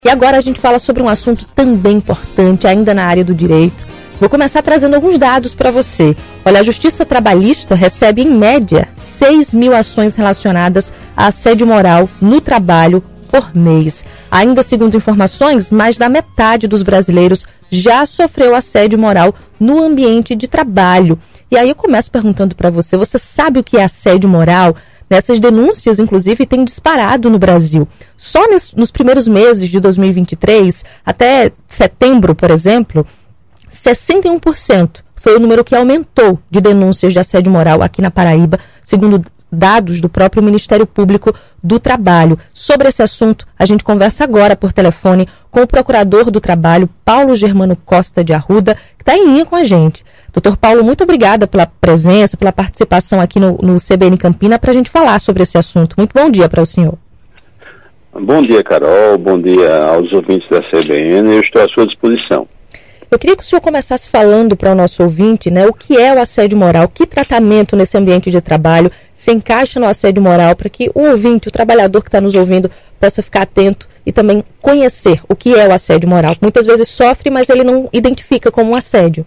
E agora a gente fala sobre um assunto também importante, ainda na área do direito. Vou começar trazendo alguns dados para você. Olha, a Justiça Trabalhista recebe, em média, 6 mil ações relacionadas a assédio moral no trabalho por mês. Ainda segundo informações, mais da metade dos brasileiros já sofreu assédio moral no ambiente de trabalho. E aí eu começo perguntando para você, você sabe o que é assédio moral? Essas denúncias, inclusive, têm disparado no Brasil. Só nos primeiros meses de 2023, até setembro, por exemplo, 61% foi o número que aumentou de denúncias de assédio moral aqui na Paraíba, segundo dados do próprio Ministério Público do Trabalho. Sobre esse assunto, a gente conversa agora por telefone com o Procurador do Trabalho, Paulo Germano Costa de Arruda, que está em linha com a gente. Doutor Paulo, muito obrigada pela presença, pela participação aqui no CBN Campina para a gente falar sobre esse assunto. Muito bom dia para o senhor. Bom dia, Carol. Bom dia aos ouvintes da CBN. Eu estou à sua disposição. Eu queria que o senhor começasse falando para o nosso ouvinte, né, o que é o assédio moral, que tratamento nesse ambiente de trabalho se encaixa no assédio moral, para que o ouvinte, o trabalhador que está nos ouvindo, possa ficar atento e também conhecer o que é o assédio moral. Muitas vezes sofre, mas ele não identifica como um assédio.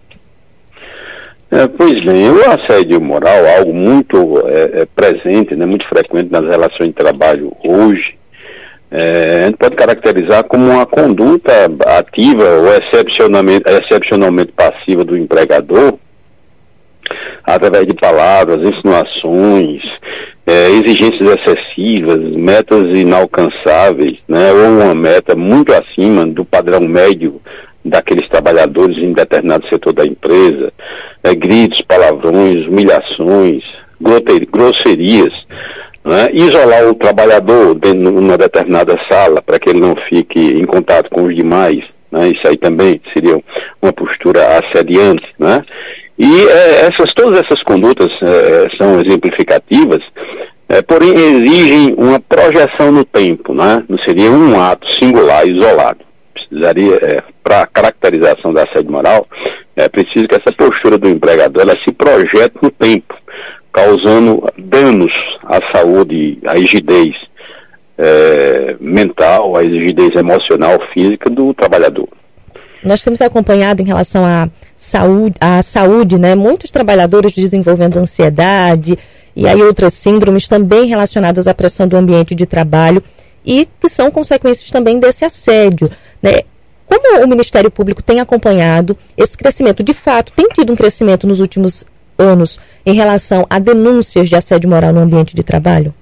Pois bem, o assédio moral é algo muito presente, né, muito frequente nas relações de trabalho hoje. A gente pode caracterizar como uma conduta ativa ou excepcionalmente passiva do empregador, através de palavras, insinuações, exigências excessivas, metas inalcançáveis, né, ou uma meta muito acima do padrão médio daqueles trabalhadores em determinado setor da empresa, gritos, palavrões, humilhações, grosserias, né? Isolar o trabalhador dentro de uma determinada sala para que ele não fique em contato com os demais, né? Isso aí também seria uma postura assediante, né? E todas essas condutas são exemplificativas, porém exigem uma projeção no tempo, né? Não seria um ato singular, isolado. Precisaria, para a caracterização da assédio moral, é preciso que essa postura do empregador ela se projete no tempo, causando danos à saúde, à rigidez mental, à rigidez emocional, física do trabalhador. Nós temos acompanhado em relação à saúde, né? Muitos trabalhadores desenvolvendo ansiedade e aí outras síndromes também relacionadas à pressão do ambiente de trabalho e que são consequências também desse assédio, né? Como o Ministério Público tem acompanhado esse crescimento? De fato, tem tido um crescimento nos últimos anos em relação a denúncias de assédio moral no ambiente de trabalho?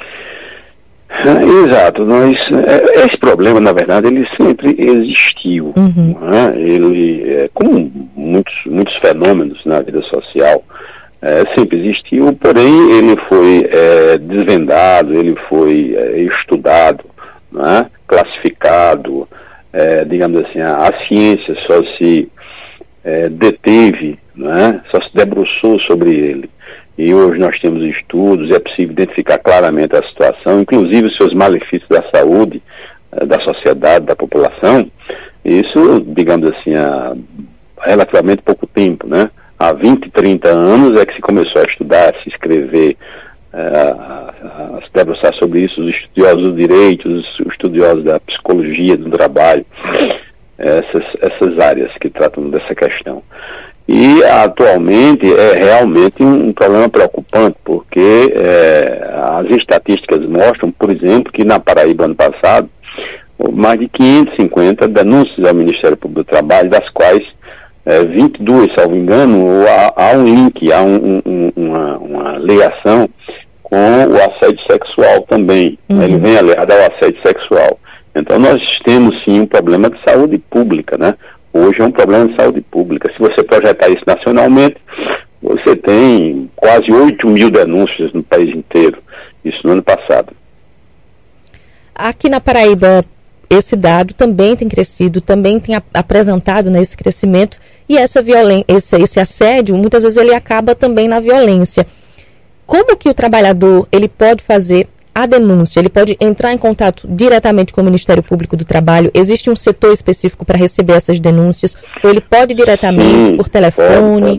Exato. Esse problema, na verdade, ele sempre existiu. Né? Ele, como muitos fenômenos na vida social, sempre existiu, porém ele foi desvendado, ele foi estudado, né? Classificado, digamos assim, a ciência só se deteve, né? Só se debruçou sobre ele. E hoje nós temos estudos e é possível identificar claramente a situação, inclusive os seus malefícios da saúde, da sociedade, da população. Isso, digamos assim, há relativamente pouco tempo, né? Há 20, 30 anos é que se começou a estudar, a se escrever, a se debruçar sobre isso, os estudiosos do direito, os estudiosos da psicologia do trabalho, essas áreas que tratam dessa questão. E atualmente é realmente um problema preocupante, porque as estatísticas mostram, por exemplo, que na Paraíba ano passado, mais de 550 denúncias ao Ministério Público do Trabalho, das quais 22, salvo engano, há um link, há uma ligação com o assédio sexual também. Ele vem aliado ao assédio sexual. Então nós temos sim um problema de saúde pública, né? Hoje é um problema de saúde pública. Se você projetar isso nacionalmente, você tem quase 8 mil denúncias no país inteiro. Isso no ano passado. Aqui na Paraíba, esse dado também tem crescido, também tem apresentado, né, esse crescimento. E esse assédio, muitas vezes ele acaba também na violência. Como que o trabalhador ele pode fazer a denúncia? Ele pode entrar em contato diretamente com o Ministério Público do Trabalho? Existe um setor específico para receber essas denúncias? Ou ele pode diretamente, por telefone?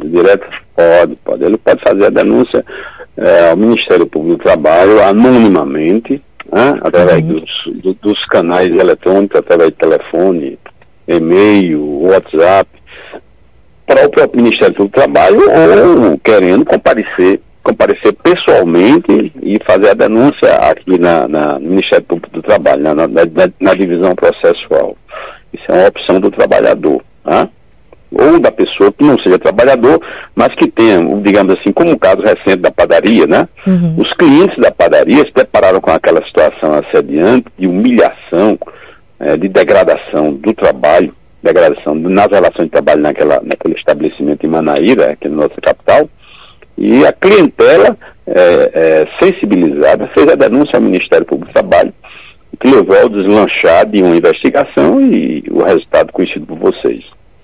Pode. Ele pode fazer a denúncia ao Ministério Público do Trabalho anonimamente, né? Através dos canais eletrônicos, através de telefone, e-mail, WhatsApp, para o próprio Ministério do Trabalho, ou querendo comparecer pessoalmente e fazer a denúncia aqui no Ministério Público do Trabalho, na divisão processual. Isso é uma opção do trabalhador, tá? Ou da pessoa que não seja trabalhador, mas que tenha, digamos assim, como o caso recente da padaria, né? Os clientes da padaria se depararam com aquela situação assediante de humilhação, de degradação do trabalho, degradação nas relações de trabalho naquele estabelecimento em Manaíra, aqui na nossa capital, e a clientela sensibilizada fez a denúncia ao Ministério Público do Trabalho, que levou ao deslanchar de uma investigação e o resultado conhecido por vocês.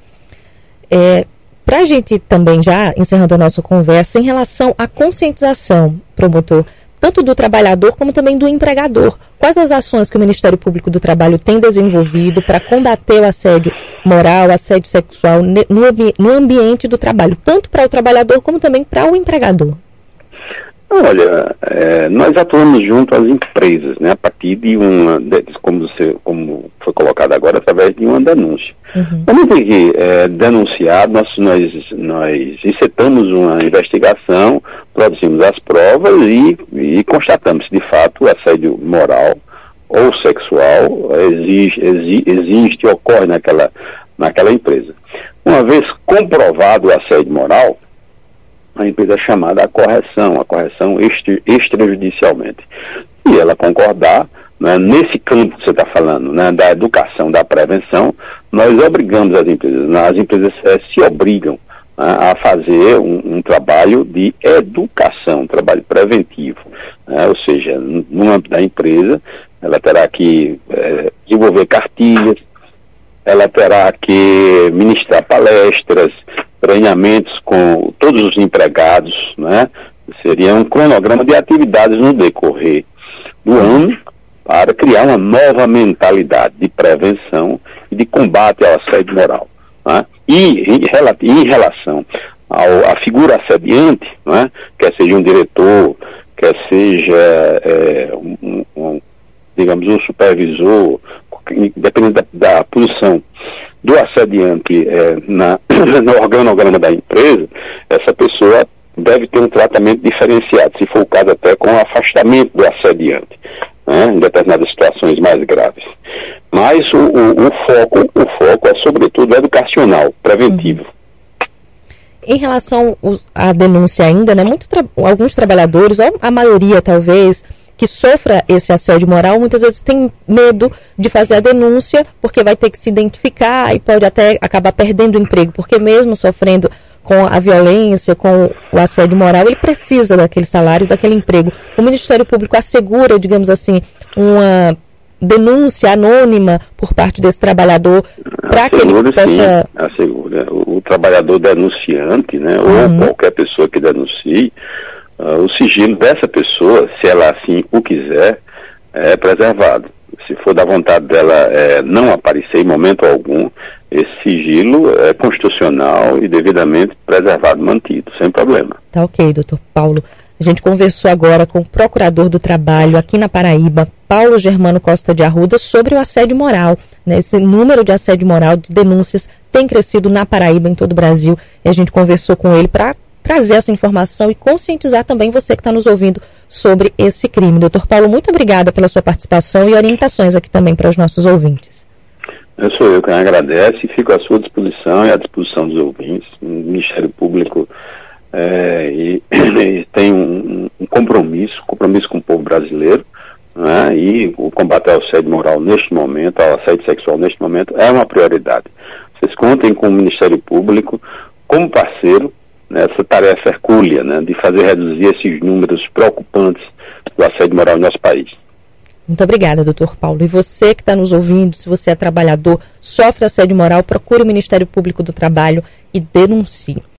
Para a gente também, já encerrando a nossa conversa, em relação à conscientização, promotor, tanto do trabalhador como também do empregador, quais as ações que o Ministério Público do Trabalho tem desenvolvido para combater o assédio moral, o assédio sexual no ambiente do trabalho, tanto para o trabalhador como também para o empregador? Olha, nós atuamos junto às empresas, né, a partir de como foi colocado agora, através de uma denúncia. Quando tem que denunciar, nós incitamos uma investigação, produzimos as provas e constatamos se de fato o assédio moral ou sexual existe, ocorre naquela empresa. Uma vez comprovado o assédio moral, a empresa é chamada à correção extrajudicialmente. E ela concordar, né, nesse campo que você está falando, né, da educação, da prevenção, nós obrigamos as empresas se obrigam, né, a fazer um trabalho de educação, um trabalho preventivo, né, ou seja, no âmbito da empresa, ela terá que desenvolver cartilhas, ela terá que ministrar palestras, treinamentos com todos os empregados, né? Seria um cronograma de atividades no decorrer do ano para criar uma nova mentalidade de prevenção e de combate ao assédio moral, né? E em relação à figura assediante, né? Quer seja um diretor, quer seja digamos um supervisor, dependendo da posição do assediante no organograma da empresa, essa pessoa deve ter um tratamento diferenciado, se for o caso até com o afastamento do assediante, né, em determinadas situações mais graves. Mas o foco é sobretudo educacional, preventivo. Em relação à denúncia ainda, né, alguns trabalhadores, ou a maioria talvez, que sofra esse assédio moral, muitas vezes tem medo de fazer a denúncia, porque vai ter que se identificar e pode até acabar perdendo o emprego, porque mesmo sofrendo com a violência, com o assédio moral, ele precisa daquele salário, daquele emprego. O Ministério Público assegura, digamos assim, uma denúncia anônima por parte desse trabalhador para que ele possa... Sim, assegura. O trabalhador denunciante, né, ou qualquer pessoa que denuncie, o sigilo dessa pessoa, se ela assim o quiser, é preservado. Se for da vontade dela não aparecer em momento algum, esse sigilo é constitucional e devidamente preservado, mantido, sem problema. Tá ok, doutor Paulo. A gente conversou agora com o Procurador do Trabalho aqui na Paraíba, Paulo Germano Costa de Arruda, sobre o assédio moral, né? Esse número de assédio moral, de denúncias, tem crescido na Paraíba, em todo o Brasil, e a gente conversou com ele para trazer essa informação e conscientizar também você que está nos ouvindo sobre esse crime. Doutor Paulo, muito obrigada pela sua participação e orientações aqui também para os nossos ouvintes. Sou eu quem agradece e fico à sua disposição e à disposição dos ouvintes. O Ministério Público e tem um compromisso com o povo brasileiro, né, e o combate ao assédio moral neste momento, ao assédio sexual neste momento, é uma prioridade. Vocês contem com o Ministério Público como parceiro nessa tarefa hercúlea, né, de fazer reduzir esses números preocupantes do assédio moral no nosso país. Muito obrigada, doutor Paulo. E você que está nos ouvindo, se você é trabalhador, sofre assédio moral, procure o Ministério Público do Trabalho e denuncie.